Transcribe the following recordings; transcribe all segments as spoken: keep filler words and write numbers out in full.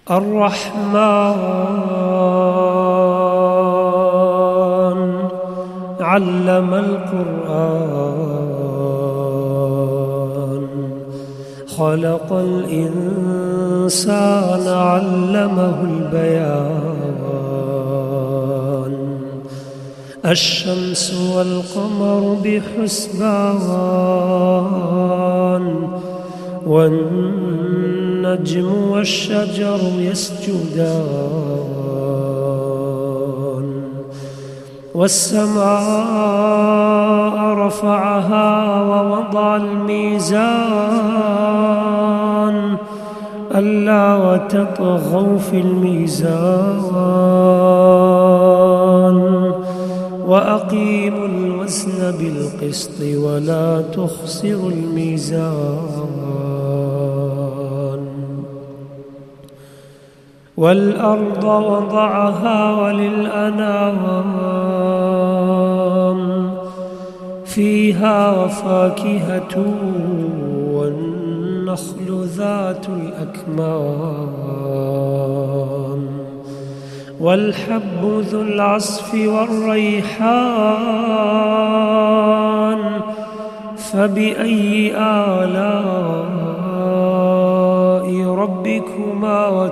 الرحمن علم القرآن، خلق الإنسان علمه البيان، الشمس والقمر بحسبان، والنجم والشجر يسجدان، والسماء رفعها ووضع الميزان، ألا تطغوا في الميزان، وأقيموا الوزن بالقسط ولا تخسروا الميزان، والأرض وضعها وللأنام، فيها فاكهة والنخل ذات الأكمام، والحب ذو العصف والريحان، فبأي آلاء ربكما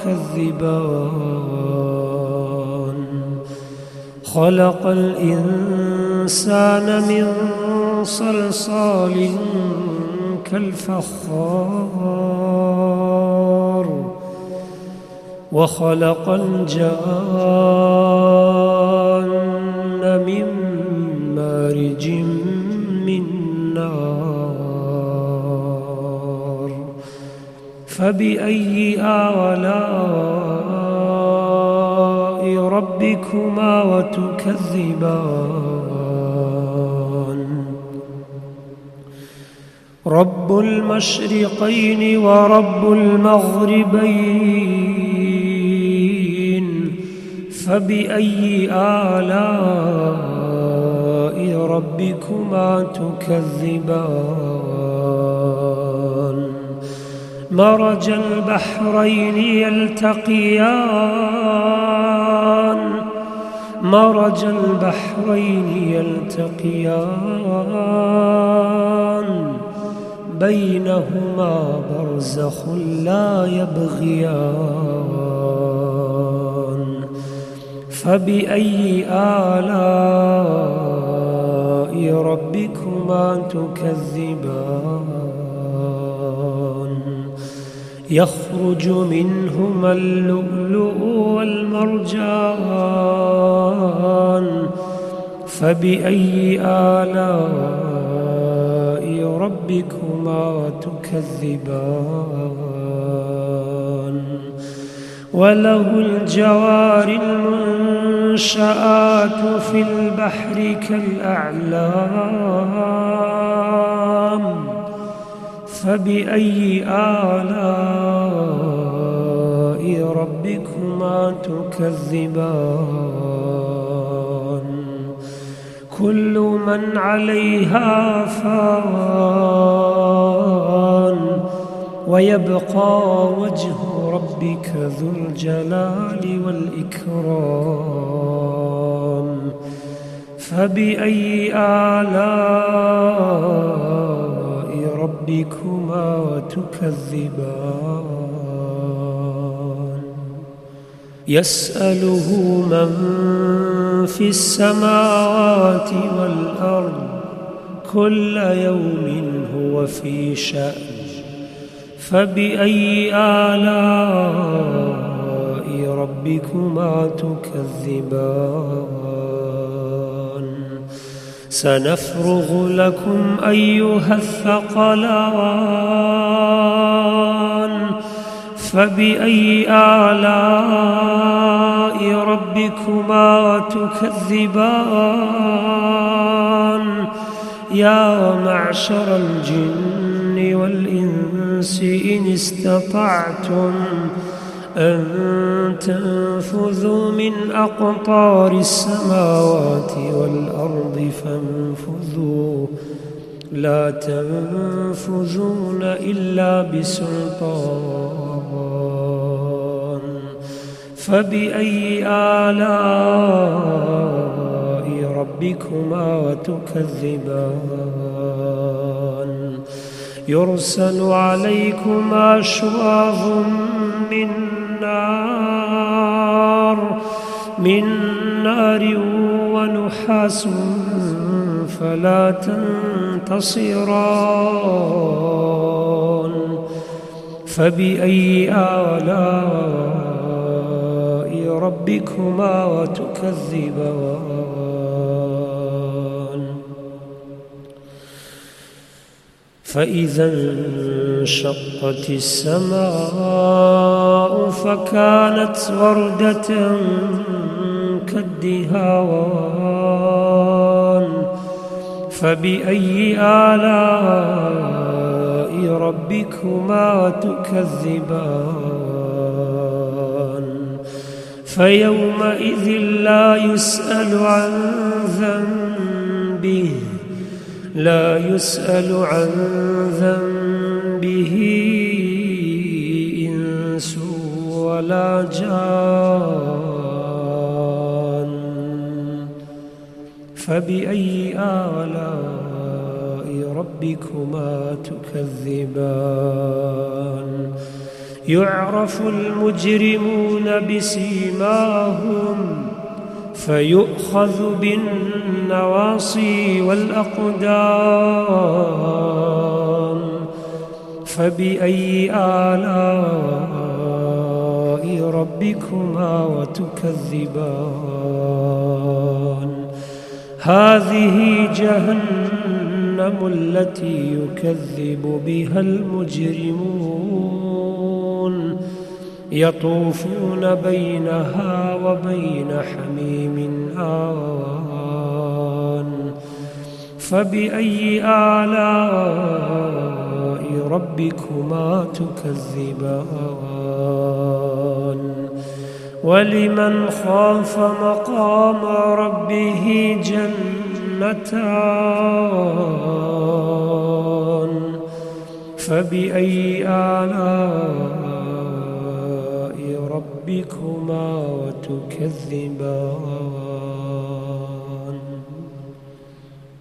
تكذبان؟ خلق الإنسان من صلصال كالفخار، وخلق الجان من مارج من نار، فبأي آلاء ربكما تكذبان؟ رب المشرقين ورب المغربين، فبأي آلاء ربكما تكذبان؟ مرج البحرين يلتقيان، مرج البحرين يلتقيان، بينهما برزخ لا يبغيان، فبأي آلاء ربكما تكذبان؟ يخرج منهما اللؤلؤ والمرجان، فبأي آلاء ربكما تكذبان؟ وله الجوار المنشآت في البحر كالأعلام، فبأي آلاء ربكما تكذبان؟ كل من عليها فان، ويبقى وجه ربك ذو الجلال والإكرام، فبأي آلاء ربكما تكذبان؟ يسأله من في السماوات والأرض، كل يوم هو في شأن، فبأي آلاء ربكما تكذبان؟ سنفرغ لكم أيها الثقلان، فبأي آلاء ربكما تكذبان؟ يا معشر الجن والإنس إن استطعتم أن تنفذوا من أقطار السماوات والأرض فانفذوا، لا تنفذون إلا بسلطان. فبأي آلاء ربكما تكذبان يرسل عليكما شواظ من نار من نار ونحاس فلا تنتصران فبأي آلاء ربكما تكذبان فإذا انشقت السماء فكانت وردة كالدهان فبأي آلاء ربكما تكذبان فيومئذ لا يسأل عن ذنبه لا يسأل عن ذنبه إنس ولا جان فبأي آلاء ربكما تكذبان يعرف المجرمون بسيماهم فيؤخذ بالنواصي والأقدام فبأي آلاء ربكما تكذبان هذه جهنم التي يكذب بها المجرمون يطوفون بينها وبين حميم آن فبأي آلاء ربكما تكذبان ولمن خاف مقام ربه جنتان فبأي آلاء ربكما تكذبان